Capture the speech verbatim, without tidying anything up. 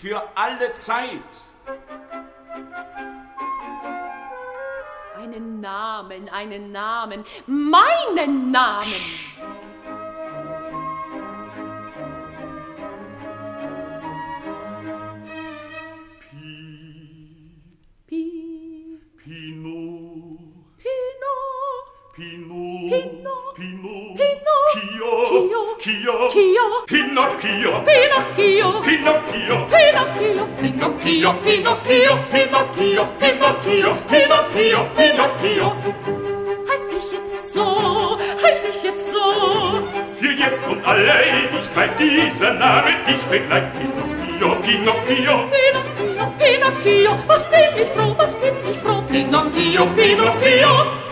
für alle Zeit. Einen Namen, einen Namen, meinen Namen. Psst. Pinocchio, Pinocchio, Pinocchio, Pinocchio, Pinocchio, Pinocchio, Pinocchio, Pinocchio, Pinocchio, Pinocchio, Pinocchio. Heiß ich jetzt so, heiß ich jetzt so. Für jetzt und alle Ewigkeit dieser Name dich begleitet. Pinocchio, Pinocchio, Pinocchio, Pinocchio, was bin ich froh, was bin ich froh. Pinocchio, Pinocchio.